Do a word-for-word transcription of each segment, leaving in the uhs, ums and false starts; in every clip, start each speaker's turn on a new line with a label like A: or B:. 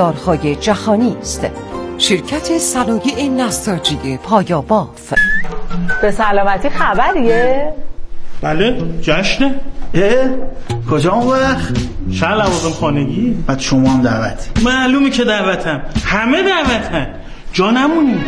A: دارهای جهانی است. شرکت صنایع نساجی پایا باف.
B: به سلامتی خبریه؟
C: بله جشنه.
D: اه؟ کجا اون وقت؟
C: شهر لوازم خانگی.
D: بعد شما هم دعوتی؟
C: معلومه که دعوتم، همه دعوتن، جا نمونی.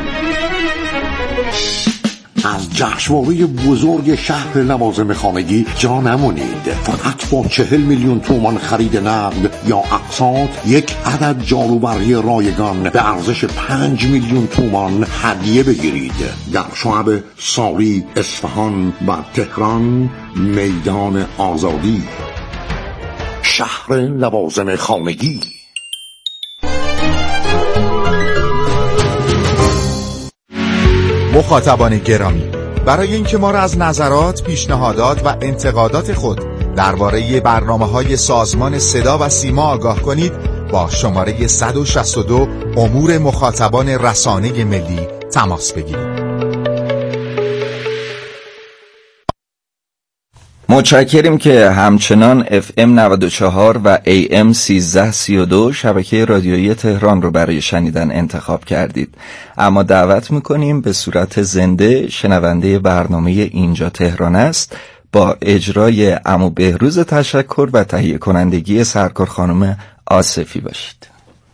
E: از جشنواره بزرگ شهر لوازم خانگی جا نمونید. فقط با چهل میلیون تومان خرید نقد یا اقساط یک عدد جاروبرقی رایگان به ارزش پنج میلیون تومان هدیه بگیرید. در شعب ساری، اصفهان و تهران، میدان آزادی. شهر لوازم خانگی.
F: مخاطبان گرامی، برای اینکه ما را از نظرات، پیشنهادات و انتقادات خود درباره برنامه‌های سازمان صدا و سیما آگاه کنید، با شماره صد و شصت و دو امور مخاطبان رسانه ملی تماس بگیرید.
G: متشکریم که همچنان اف ام نود و چهار و ای ام سیزده سی و دو شبکه رادیویی تهران رو برای شنیدن انتخاب کردید. اما دعوت میکنیم به صورت زنده شنونده برنامه اینجا تهران است با اجرای عمو بهروز تشکر و تهیه کنندگی سرکار خانم آصفی باشید.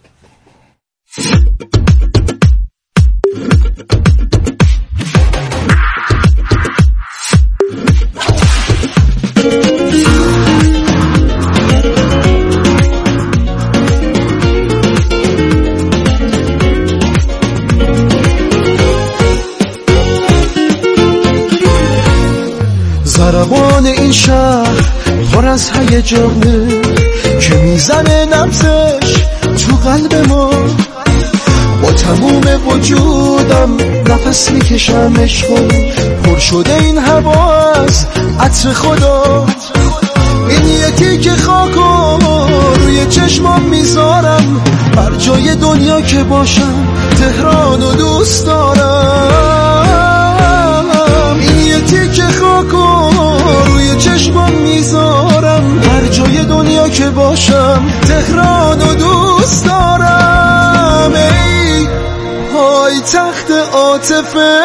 H: ضربان این شهر پر از هیجانه که میزنه نبضش تو قلب ما، با تموم وجودم نفس میکشم عشقو، پر شده این هوا از عطر خدا. این یکی که خاکو روی چشمام میذارم، هر جای دنیا که باشم تهرانو دوست دارم. این یکی که خاکو روی چشمام میذارم، هر جای دنیا که باشم تهرانو دوست دارم. ای پای تخت عاطفه،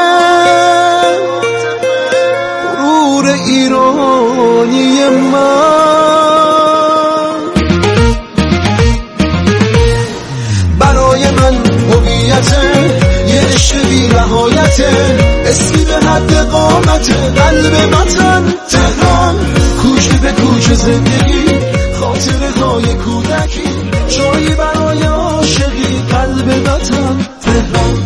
H: غرور ایرانی من، برای من هویته یه عشق بی نهایته، اسمی به حد قامته، قلب وطن تهران، کوچه به کوچه زندگی، خاطره های کودکی، جایی برای عاشقی، قلب وطن تهران.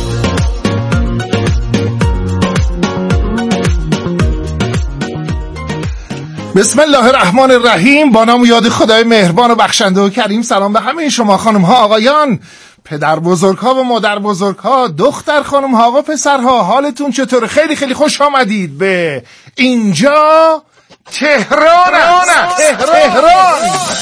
I: بسم الله الرحمن الرحیم. با نام و یاد خدای مهربان و بخشنده و کریم. سلام به همه شما خانم ها، آقایان، پدر بزرگ ها و مادر بزرگ ها، دختر خانم ها و پسرها، حالتون چطور؟ خیلی خیلی خوش آمدید به اینجا تهران است. تهران, تهران.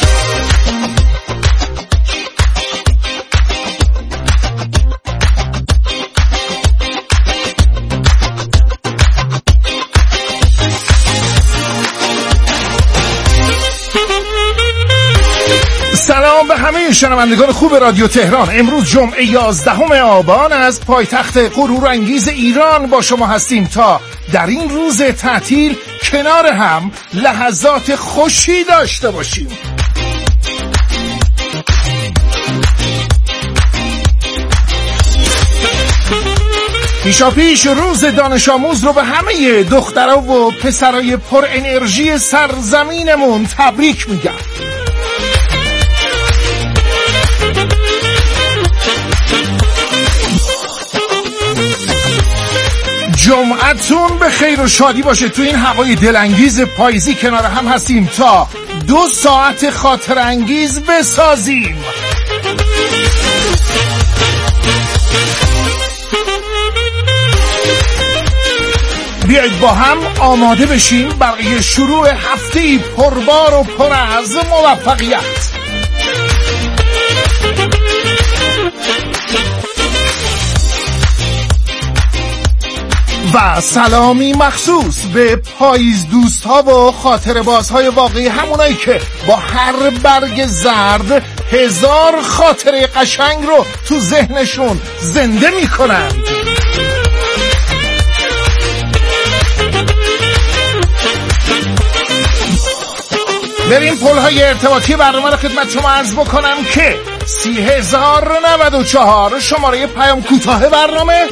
I: سلام به همه شنوندگان خوب رادیو تهران. امروز جمعه یازدهم آبان از پایتخت غرورانگیز ایران با شما هستیم تا در این روز تعطیل کنار هم لحظات خوشی داشته باشیم. پیشا پیش روز دانش آموز رو به همه دخترها و پسرای پر انرژی سرزمینمون تبریک میگم. جمعتون به خیر و شادی باشه. تو این هوای دلانگیز پاییزی کنار هم هستیم تا دو ساعت خاطر انگیز بسازیم. بیایید با هم آماده بشیم برای شروع هفته‌ای پربار و پر از موفقیت. و سلامی مخصوص به پاییز دوست ها و خاطر باز های واقعی، همونایی که با هر برگ زرد هزار خاطره قشنگ رو تو ذهنشون زنده میکنند. بریم پل‌های ارتباطی برنامه رو خدمت شما عرض بکنم که سی هزار و نود و چهار شماره پیام کوتاه برنامه،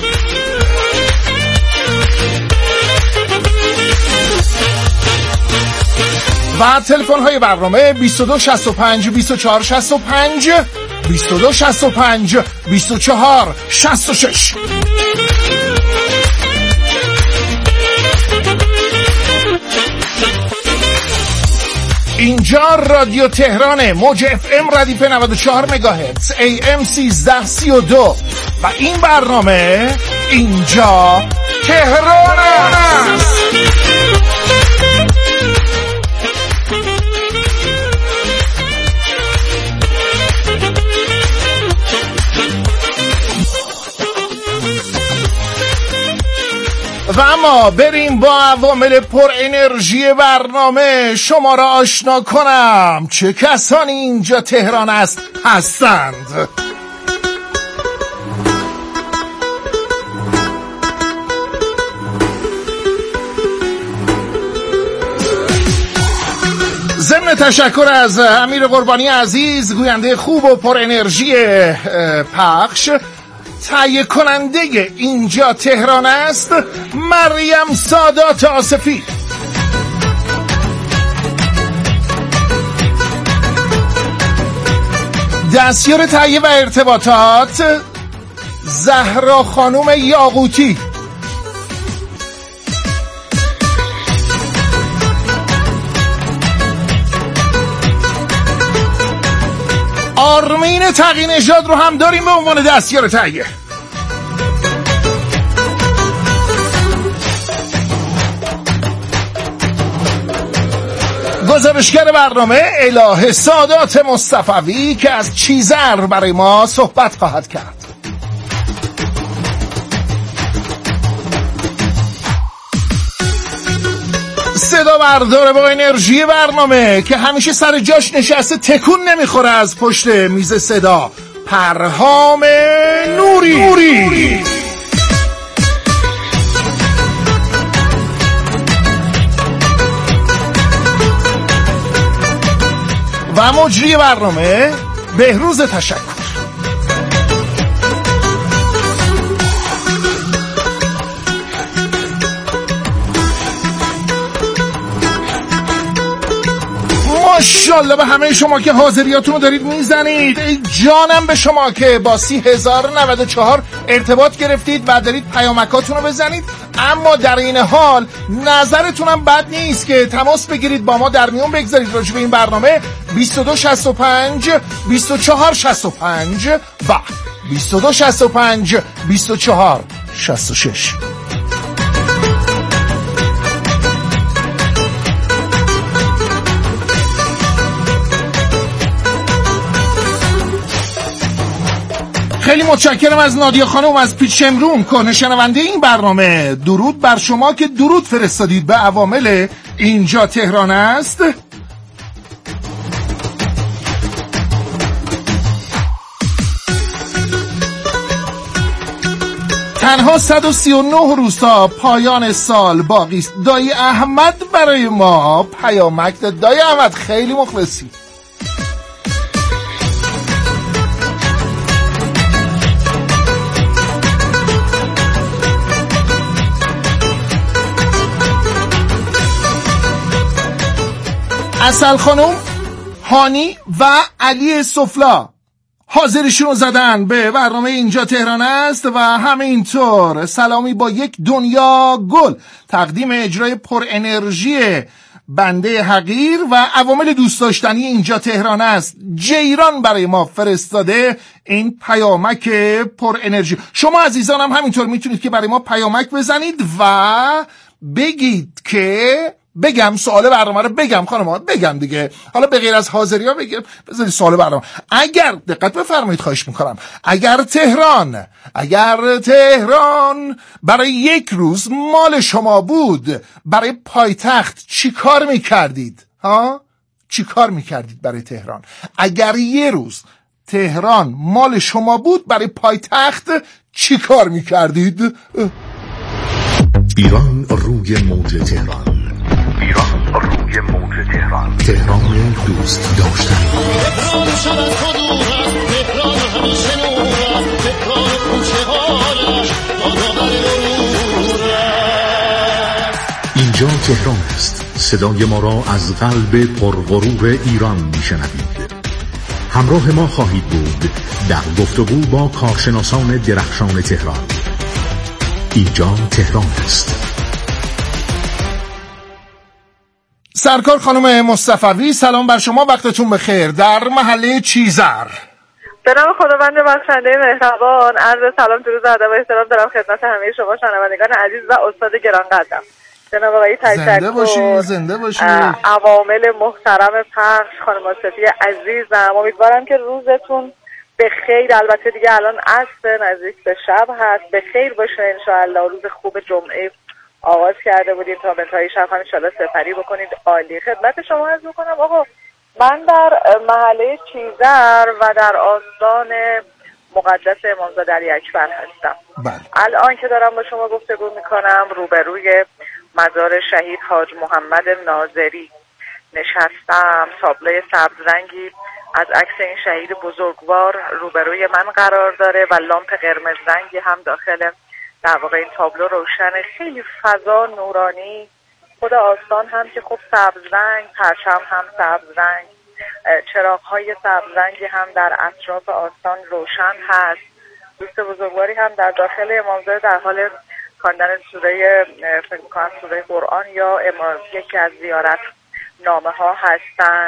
I: و تلفن های برنامه بیست و دو شصت و پنج بیست و چهار شصت و پنج، بیست و دو شصت و پنج بیست و چهار شصت و شش. اینجا رادیو تهران، موج اف ام ردیف نود و چهار مگاهرتز، ای ام سیزده سی و دو، و این برنامه اینجا تهران است. و اما بریم با عوامل پر انرژی برنامه شما را آشنا کنم چه کسانی اینجا تهران است هستند. ضمن تشکر از امیر قربانی عزیز، گوینده خوب و پر انرژی پخش، تهیه کننده اینجا تهران است مریم سادات آصفی. دستیار تهیه و ارتباطات زهرا خانم یاقوتی. آرمین تقی نژاد رو هم داریم به عنوان دستیار تهیه. گزارشگر برنامه الهه سادات مصطفوی که از چیزر برای ما صحبت خواهد کرد. صدا برداره با انرژی برنامه که همیشه سر جاش نشسته تکون نمیخوره از پشت میز صدا، پرهام نوری, نوری. و مجری برنامه بهروز تشکر. ماشاءالله به همه شما که حاضریاتون رو دارید میزنید. ای جانم به شما که با سی هزار و نود و چهار ارتباط گرفتید و دارید پیامکاتون رو بزنید، اما در این حال نظرتونم بد نیست که تماس بگیرید با ما در میون بگذارید راجع به این برنامه. بیست و دو شصت و پنج بیست و چهار شصت و پنج و بیست و دو شصت و پنج بیست و چهار شصت و شش. خیلی متشکرم از نادیا خانم از پیچ شمرون که شنونده این برنامه. درود بر شما که درود فرستادید به عوامل اینجا تهران است. تنها صد و سی و نه روز تا پایان سال باقی است. دایی احمد برای ما پیامک داد. دایی احمد خیلی مخلصی. اصل خانم، هانی و علی سفلا حاضرشون رو زدن به برنامه اینجا تهران است و همینطور سلامی با یک دنیا گل تقدیم اجرای پر انرژی بنده حقیر و عوامل دوست داشتنی اینجا تهران است جیران برای ما فرستاده این پیامک پر انرژی. شما عزیزان هم همینطور میتونید که برای ما پیامک بزنید و بگید که بگم سوال برنامه رو بگم خانم‌ها بگم دیگه، حالا به غیر از حاضری ها بگم بذارید سوال برنامه. اگر دقت بفرمایید خواهش میکنم، اگر تهران اگر تهران برای یک روز مال شما بود، برای پایتخت چی کار میکردید؟ ها؟ چی کار میکردید برای تهران؟ اگر یه روز تهران مال شما بود برای پایتخت چی کار میکردید؟
E: ایران روی موج تهران، ایران روی موج تهران، تهران دوست داشتن. تهران شب از تو دور است، تهران همیشه نور است، تهران کوچه هایش داداغر نور است. اینجا تهران است. صدای ما را از قلب پرغرور ایران میشنوید. همراه ما خواهید بود در گفتگو با کارشناسان درخشان تهران. اینجا تهران است.
I: سرکار خانم مصطفوی، سلام بر شما، وقتتون بخیر. در محله چیزر
B: به نام خداوند بخشنده مهربان، عرض سلام، درود و ادب و احترام دارم خدمت همه شما شنوندگان عزیز و استاد گرانقدرم جناب آقای تشکر.
I: زنده باشید، زنده باشید.
B: عوامل محترم پخش، خانم مصطفی عزیزم، امیدوارم که روزتون به خیر، البته دیگه الان عصر نزدیک به شب هست، به خیر باشه انشاءالله. روز خوب جمعه آغاز کرده بودید تا منتهای شب هم انشاءالله سپری بکنید. عالی. خدمت شما عرض میکنم آقا، من در محله چیزر و در آستان مقدس امامزاده علی اکبر هستم.
I: بله.
B: الان که دارم با شما گفتگو میکنم روبروی مزار شهید حاج محمد ناظری نشستم. تابلوی سبز رنگی از عکس این شهید بزرگوار روبروی من قرار داره و لامپ قرمز رنگی هم داخل در واقع این تابلو روشن. خیلی فضا نورانی، خود آستان هم که خب سبز رنگ، پرچم هم سبز رنگ، چراغ‌های سبز رنگی هم در اطراف آستان روشن هست. دوست بزرگواری هم در داخل امامزاده در حال خواندن سوره فکر می‌کنم سوره قرآن یا یکی از زیارت نامه ها هستند.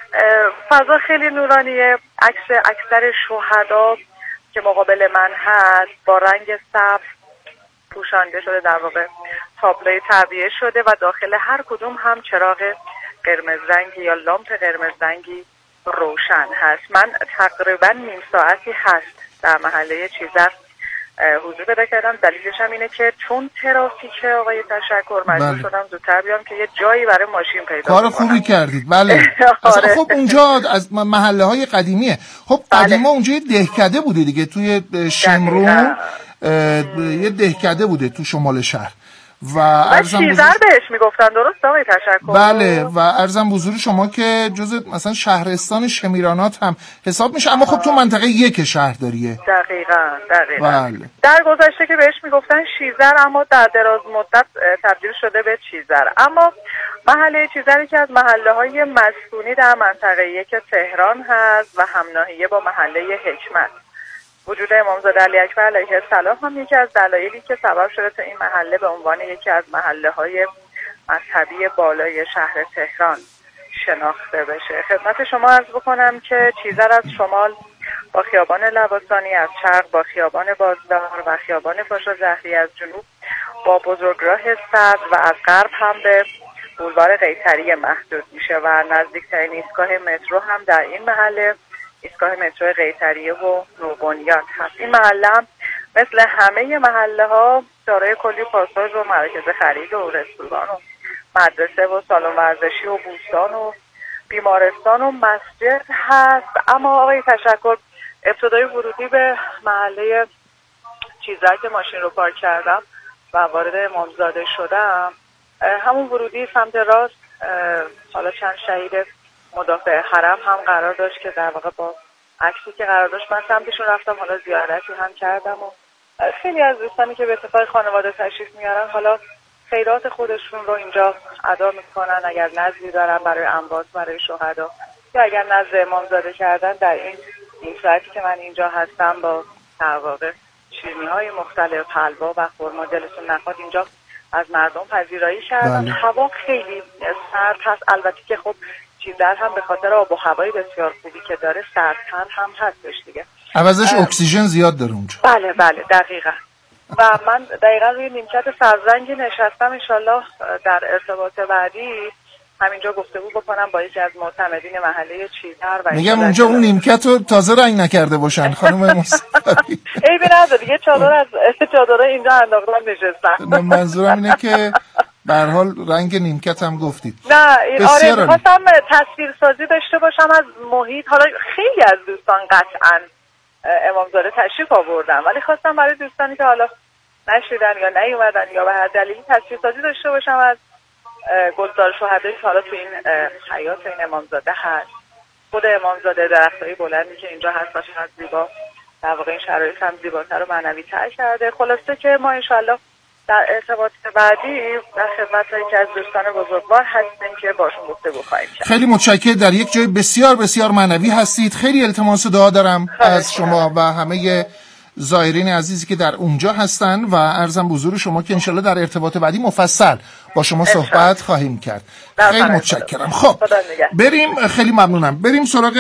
B: فضا خیلی نورانیه. عکس اکثر شهدا که مقابل من هست با رنگ سبز پوشانده شده، در واقع تابلوی تعبیه شده و داخل هر کدوم هم چراغ قرمز رنگی یا لامپ قرمز رنگی روشن هست. من تقریبا نیم ساعتی هست در محله چیزر حضور پیدا کردم. دلیلش هم اینه که چون ترافیک آقای تشکر مجبور شدم زودتر بیام که یه جایی برای ماشین پیدا کنم.
I: کار خوبی کردید. بله. اصلا خب اونجا از محله های قدیمیه. خب قدیما اونجا یه دهکده بوده دیگه، توی شمرون یه دهکده بوده تو شمال شهر و ارزم
B: چیزر بهش میگفتن، درست آقای تشکر؟
I: بله. و ارزم بزرگ شما که جز مثلا شهرستان شمیرانات هم حساب میشه، اما خب تو منطقه یک شهرداریه.
B: دقیقاً دقیقاً.
I: بله.
B: در گذشته که بهش میگفتن شیزر، اما در دراز مدت تبدیل شده به چیزر. اما محله چیزری که از محله های مسکونی در منطقه یک تهران هست و همناهیه با محله حکمت. وجود امامزاده علی اکبر علیه السلام هم یکی از دلایلی که سبب شده تا این محله به عنوان یکی از محله های مذهبی بالای شهر تهران شناخته بشه. خدمت شما عرض بکنم که چیزر از شمال با خیابان لواسانی، از شرق با خیابان بازدار و خیابان پاشا زهری، از جنوب با بزرگراه صدر و از غرب هم به بولوار قیصریه محدود میشه و نزدیکترین ایستگاه مترو هم در این محله ایستگاه مترو قیصریه و نوبنیاد هست. این محله هم مثل همه محله ها دارای کلی پاساژ و مراکز خرید و رستوران و مدرسه و سالن ورزشی و بوستان و بیمارستان و مسجد هست. اما آقای تشکر، ابتدای ورودی به محله چیزر که ماشین رو پارک کردم و وارد امامزاده شدم، همون ورودی سمت راست حالا چند شهید مدافع حرم هم قرار داشت که در واقع با عکسی که قرار داشت من سمتشون رفتم، حالا زیارتی هم کردم و خیلی از دوستانی که به اتفاق خانواده تشریف میارن حالا خیرات خودشون رو اینجا ادا میکنن. اگر نذری دارن برای اموات، برای شهدا، یا اگر نذر امامزاده کردن، در این این ساعتی که من اینجا هستم با در واقع شیرینی های مختلف، حلوا و خرما، دلتون نخواد اینجا از مردم پذیرایی کردن. بله. هوا خیلی سرد هست، البته که خب چیزر هم به خاطر آب و هوای بسیار خوبی که داره سردتر هم هستش دیگه،
I: عوضش اکسیژن زیاد داره اونجا.
B: بله بله دقیقاً. و من دقیقاً روی نیمکت سبزرنگی نشستم، انشالله در ارتباط بعدی همینجا گفتگو بکنم با یکی از معتمدین محله چیزر و
I: میگم اونجا اون نیمکت رو تازه رنگ نکرده باشن خانم مصطفی.
B: ای بی نداره دیگه، چادر از چادر اینجا انداختن نشستن.
I: منظورم اینه که به هر حال رنگ نیمکت هم گفتید.
B: نه این آره میخواستم تصویرسازی داشته باشم از محیط. حالا خیلی از دوستان قطعا امامزاده تشریف آوردن، ولی خواستم برای دوستانی که حالا نشیدن یا نیومدن یا به هر دلیلی تصویرسازی داشته باشم از گلزار شهدایی که حالا تو این حیات این امامزاده هست. خود امامزاده درختای بلندی که اینجا هست و چقدر زیبا، در واقع این شرایط هم زیباتر و معنوی تر کرده. خلاصه که ما انشالله در ارتباط بعدی در خدمت یکی از دوستان بزرگوار هستیم که باشون گفتگو خواهیم کرد.
I: خیلی متشکرم، در یک جای بسیار بسیار معنوی هستید. خیلی التماس دعا دارم از شما و همه زائرین عزیزی که در اونجا هستن و عرضم به حضور شما که انشالله در ارتباط بعدی مفصل با شما صحبت خواهیم کرد. خیلی متشکرم. خب بریم، خیلی ممنونم. بریم سراغ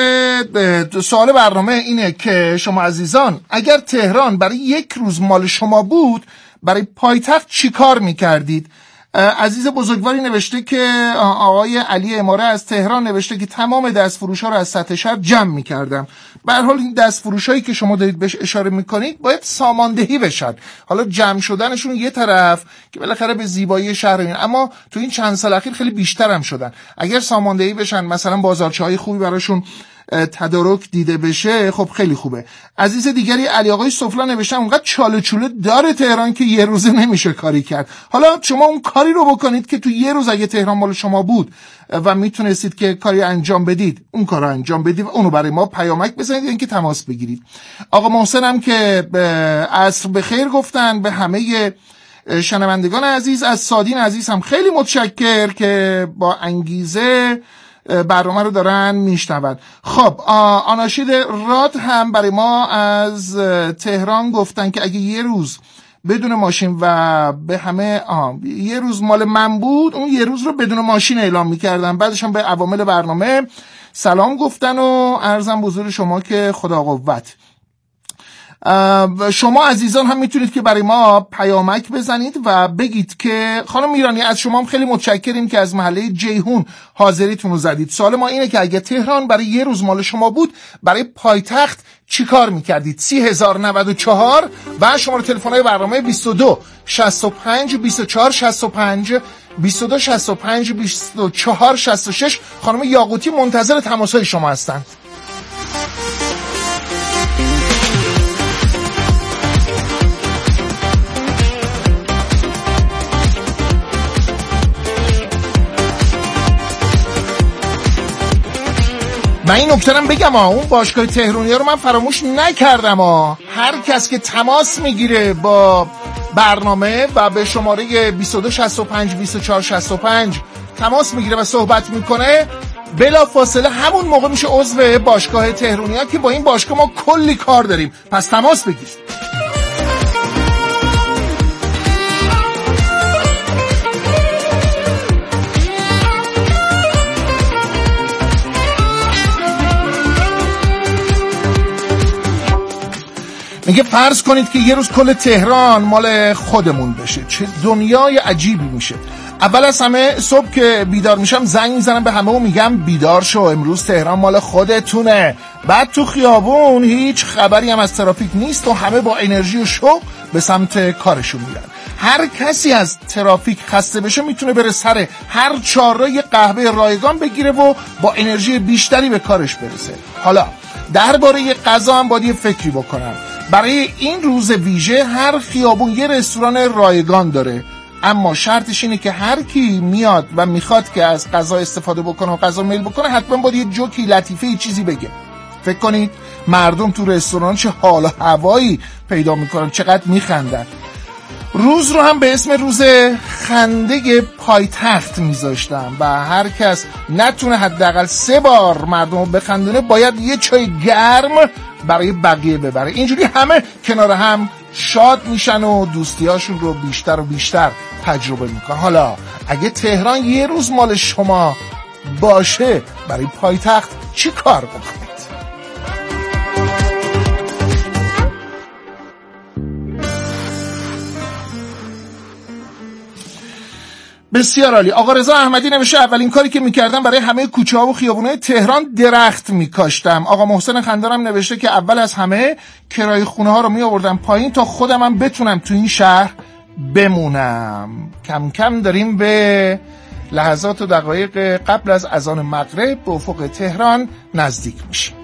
I: سوال برنامه. اینه که شما عزیزان اگر تهران برای یک روز مال شما بود برای پایتخت چی کار میکردید؟ عزیز بزرگواری نوشته که آقای علی اماره از تهران نوشته که تمام دستفروش ها رو از سطح شهر جمع میکردم. به هر حال این دستفروش هایی که شما دارید بهش اشاره میکنید باید ساماندهی بشن. حالا جمع شدنشون یه طرف که بالاخره به زیبایی شهر این، اما تو این چند سال اخیر خیلی بیشتر هم شدن. اگر ساماندهی بشن، مثلا بازارچه های خوبی براشون تدارک دیده بشه، خب خیلی خوبه. عزیز دیگری علی آقای سفلا نوشتن اونقدر چاله چوله داره تهران که یه روزه نمیشه کاری کرد. حالا شما اون کاری رو بکنید که تو یه روز اگه تهران مال شما بود و میتونستید که کاری انجام بدید، اون کار رو انجام بدید و اونو برای ما پیامک بزنید یا اینکه تماس بگیرید. آقا محسن هم که عصر بخیر گفتن به همه شنوندگان عزیز. از سادین عزیز هم خیلی متشکر که با انگیزه برنامه رو دارن میشنون. خب آناشید راد هم برای ما از تهران گفتن که اگه یه روز بدون ماشین و به همه آه یه روز مال من بود، اون یه روز رو بدون ماشین اعلام میکردن. بعدش هم به عوامل برنامه سلام گفتن و عرضم به حضور شما که خدا قوت. شما عزیزان هم میتونید که برای ما پیامک بزنید و بگید که خانم ایرانی از شما هم خیلی متشکریم که از محله جیهون حاضریتون رو زدید. سوال ما اینه که اگه تهران برای یه روز مال شما بود برای پایتخت چی کار میکردید؟ سی هزار نود و چهار و شماره تلفن‌های برنامه بیست و دو شصت و پنج بیست و چهار شصت و پنج بیست و دو شصت و پنج بیست و چهار شصت و شش. خانم یاقوتی منتظر تماس‌های شما هستند. من این نکته رو بگم ها، اون باشگاه تهرانیا رو من فراموش نکردم ها. هر کس که تماس میگیره با برنامه و به شماره بیست و دو شصت و پنج بیست و چهار شصت و پنج تماس میگیره و صحبت میکنه، بلا فاصله همون موقع میشه عضو باشگاه تهرانیا که با این باشگاه ما کلی کار داریم. پس تماس بگیرید. میگه فرض کنید که یه روز کل تهران مال خودمون بشه، چه دنیای عجیبی میشه. اول از همه صبح که بیدار میشم زنگ میزنم به همه و میگم بیدار شو، امروز تهران مال خودتونه. بعد تو خیابون هیچ خبری هم از ترافیک نیست و همه با انرژی و شوق به سمت کارشون میرن. هر کسی از ترافیک خسته بشه میتونه بره سر هر چهارراه قهوه رایگان بگیره و با انرژی بیشتری به کارش برسه. حالا درباره غذا هم باید فکری بکنم. برای این روز ویژه هر خیابون یه رستوران رایگان داره، اما شرطش اینه که هر کی میاد و میخواد که از غذا استفاده بکنه و غذا میل بکنه حتما باید یه جوکی لطیفه یه چیزی بگه. فکر کنید مردم تو رستوران چه حال و هوایی پیدا میکنن، چقدر میخندن. روز رو هم به اسم روز خنده پایتخت میذاشتم و هر کس نتونه حداقل سه بار مردم رو بخندونه باید یه چای گرم برای بقیه ببره. اینجوری همه کنار هم شاد میشن و دوستیاشون رو بیشتر و بیشتر تجربه میکنن. حالا اگه تهران یه روز مال شما باشه برای پایتخت چی کار بکنید؟ بسیار عالی. آقا رضا احمدی نوشته اولین کاری که میکردم برای همه کوچه ها و خیابونای تهران درخت میکاشتم. آقا محسن خندارم نوشته که اول از همه کرایه خونه ها رو میآوردم پایین تا خودم هم بتونم تو این شهر بمونم. کم کم داریم به لحظات و دقایق قبل از اذان مغرب به افق تهران نزدیک میشیم.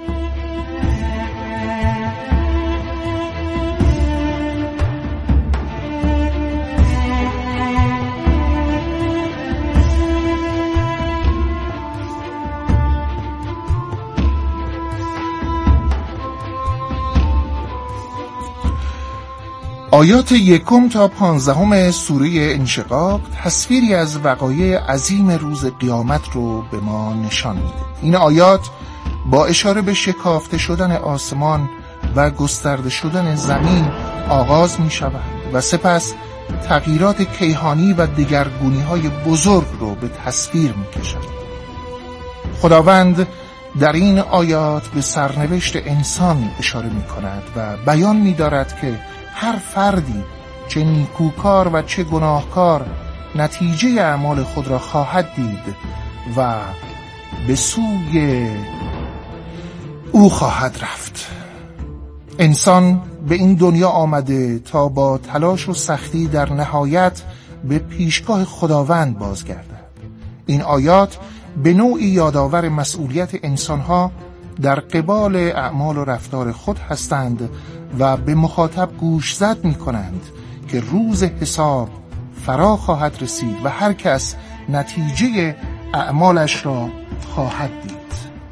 I: آیات یکم تا پانزدهم سوره انشقاق تصویری از وقایع عظیم روز قیامت رو به ما نشان میده. این آیات با اشاره به شکافته شدن آسمان و گسترده شدن زمین آغاز می شود و سپس تغییرات کیهانی و دگرگونی های بزرگ رو به تصویر می کشد. خداوند در این آیات به سرنوشت انسان اشاره می کند و بیان می دارد که هر فردی چه نیکوکار و چه گناهکار نتیجه اعمال خود را خواهد دید و به سوی او خواهد رفت. انسان به این دنیا آمده تا با تلاش و سختی در نهایت به پیشگاه خداوند بازگردد. این آیات به نوعی یادآور مسئولیت انسانها در قبال اعمال و رفتار خود هستند و به مخاطب گوشزد می کنند که روز حساب فرا خواهد رسید و هر کس نتیجه اعمالش را خواهد دید.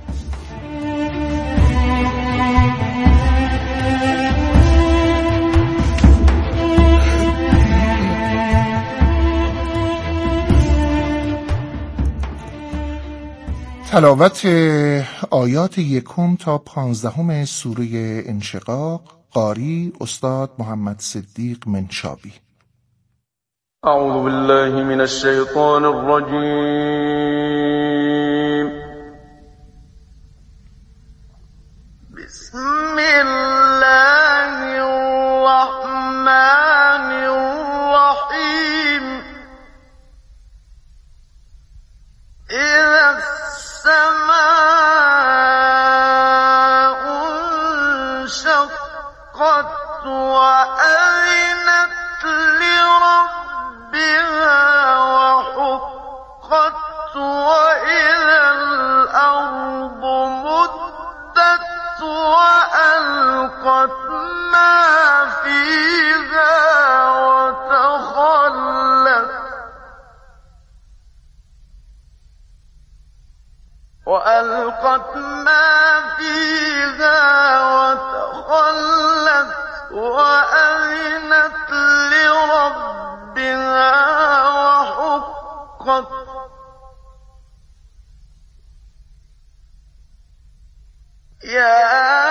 I: تلاوت آیات یکم تا پانزدهم سوره انشقاق، قاری استاد محمد صدیق منشابی.
J: اعوذ بالله من الشیطان الرجیم. بسم الله الرحمن الرحیم. اذا السماء انشقت وأذنت لربها وحقت وإذا الأرض مدت وألقت ما فيها وتخلت وألقت ما فيها وتخلت وأذنت لربها وحقت. يا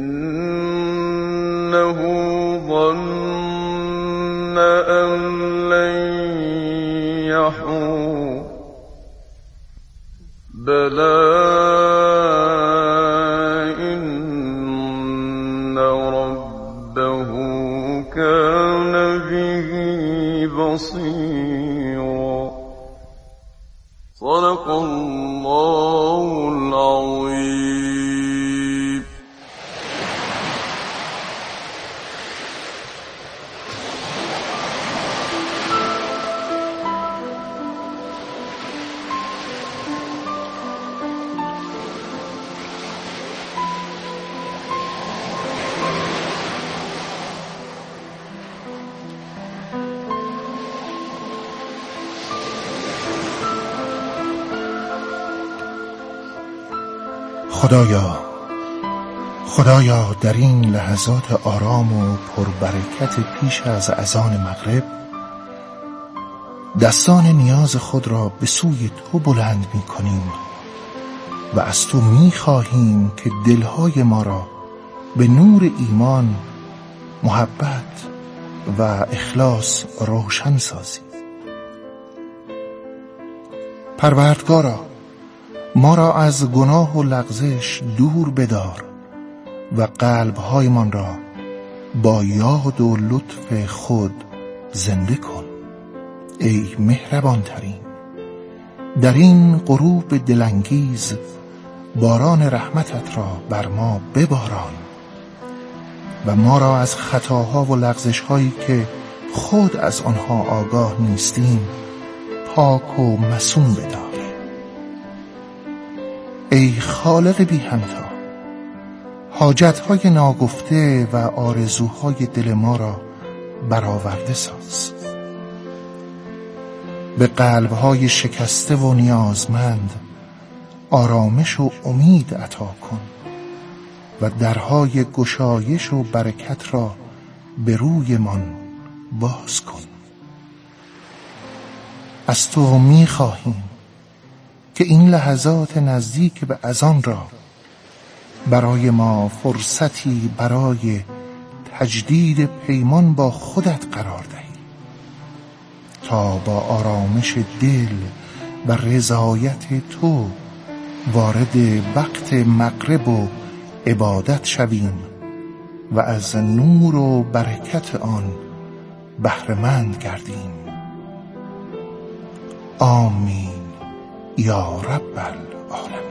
J: إنه ظن أن الجحود بلى إن ربه كان به بصيرا. صدق الله العظيم.
I: خدایا خدایا در این لحظات آرام و پربرکت پیش از اذان مغرب دستان نیاز خود را به سوی تو بلند می کنیم و از تو می خواهیم که دلهای ما را به نور ایمان، محبت و اخلاص روشن سازی. پروردگارا، ما را از گناه و لغزش دور بدار و قلب‌هایمان را با یاد و لطف خود زنده کن. ای مهربان ترین، در این غروب دلانگیز باران رحمتت را بر ما بباران و ما را از خطاها و لغزش‌هایی که خود از آنها آگاه نیستیم پاک و معصوم بدار. ای خالق بی همتا، حاجتهای ناگفته و آرزوهای دل ما را برآورده ساز. به قلبهای شکسته و نیازمند آرامش و امید عطا کن و درهای گشایش و برکت را به روی من باز کن. از تو می خواهیم که این لحظات نزدیک به اذان را برای ما فرصتی برای تجدید پیمان با خودت قرار دهی تا با آرامش دل و رضایت تو وارد وقت مغرب و عبادت شویم و از نور و برکت آن بهره‌مند گردیم. آمین یا رب العالمین.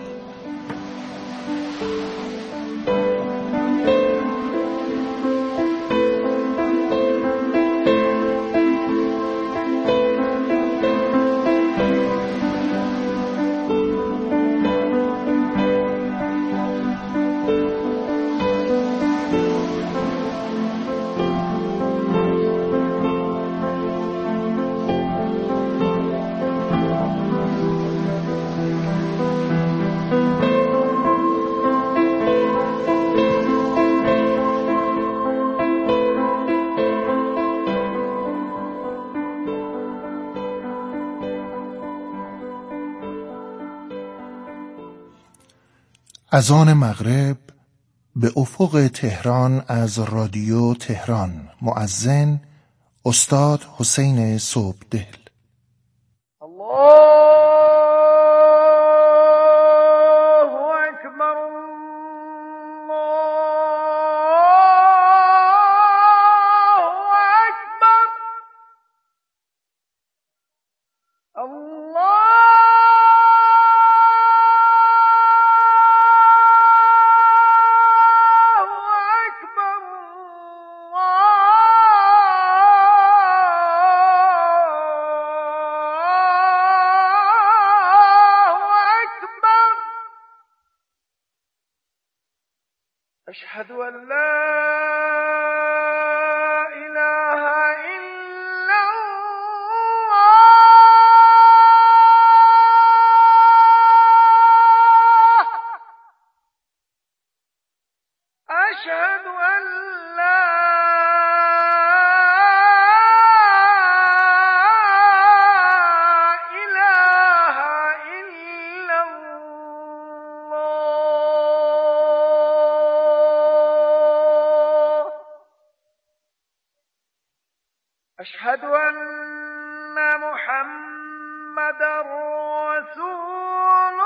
I: اذان مغرب به افق تهران از رادیو تهران. مؤذن استاد حسین صبحدل.
J: أشهد أن لا إله إلا الله. أشهد أن لا إله إلا الله. أشهد أن محمد محمد رسول